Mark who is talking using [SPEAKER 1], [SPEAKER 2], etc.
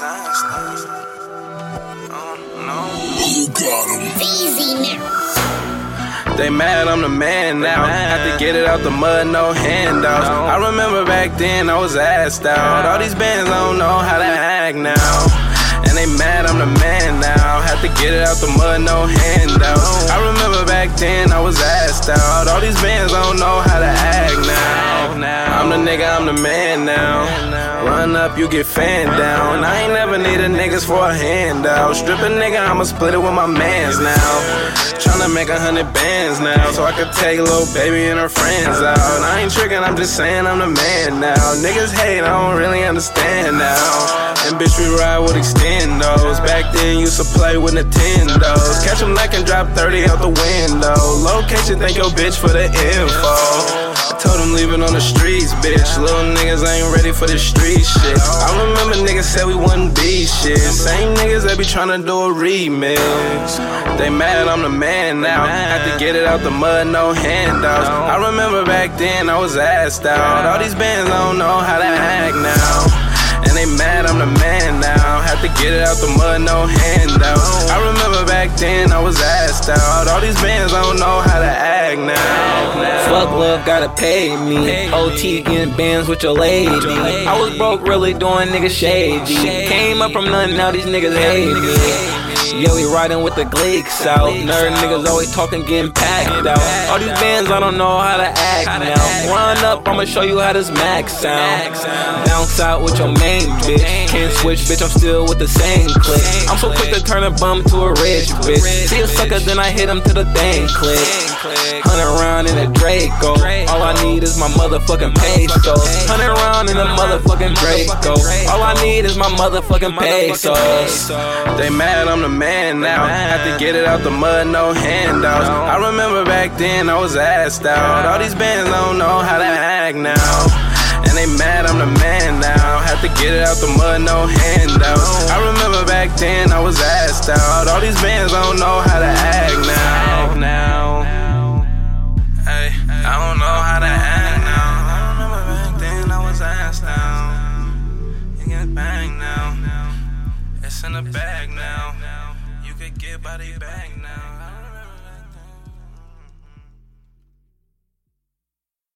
[SPEAKER 1] Who got him?
[SPEAKER 2] Easy now.
[SPEAKER 3] They mad, I'm the man now. Had to get it out the mud, no handouts. I remember back then I was assed out. All these bands don't know how to act now. And they mad, I'm the man now. Had to get it out the mud, no handouts. I remember back then I was assed out. All these bands don't know how to act now. I'm the nigga, I'm the man now. Run up, you get fanned down. I ain't never needed niggas for a handout. Strip a nigga, I'ma split it with my mans now. Tryna make 100 bands now, so I could take little baby and her friends out. I ain't tricking, I'm just saying I'm the man now. Niggas hate, I don't really understand now. And bitch, we ride with extendos. Back then, used to play with Nintendos. Catch them like and drop 30 out the window. Location, thank your bitch for the info. I told him leave it on the streets, bitch. Little niggas ain't ready for this street shit. I remember niggas said we wouldn't be shit. Same niggas that be tryna do a remix. They mad, I'm the man now. Had to get it out the mud, no handouts. I remember back then I was assed out. All these bands don't know how to act now. And they mad, I'm the man now. Had to get it out the mud, no handouts. I remember back then I was assed out. All these bands don't know how to act now.
[SPEAKER 4] Fuck love, gotta pay me. OT getting bands with your lady. I was broke, really doing niggas shady. Came up from nothing, now these niggas hate me. Yeah, we riding with the Gleeks out. Nerd niggas always talking, getting packed out. All these bands, I don't know how to act now. Run up, I'ma show you how this max sound. Bounce out with your main bitch. Can't switch, bitch, I'm still with the same click. I'm so quick to turn a bum to a rich bitch. See a sucker, then I hit him to the thing click. 100 round in a Draco. All I need is my motherfucking pesos. 100 round in a motherfucking Draco. All I need is my motherfucking pesos.
[SPEAKER 3] They mad, I'm the man now. Had to get it out the mud, no handouts. I remember back then I was assed out. All these bands don't know how to act now. And they mad, I'm the man now. Had to get it out the mud, no handouts. I remember back then I was assed out. All these bands don't know how to act now. Hey, I don't know how to act now. I remember back then I was assed out. You get banged now. It's in the bag now. You could get body back now.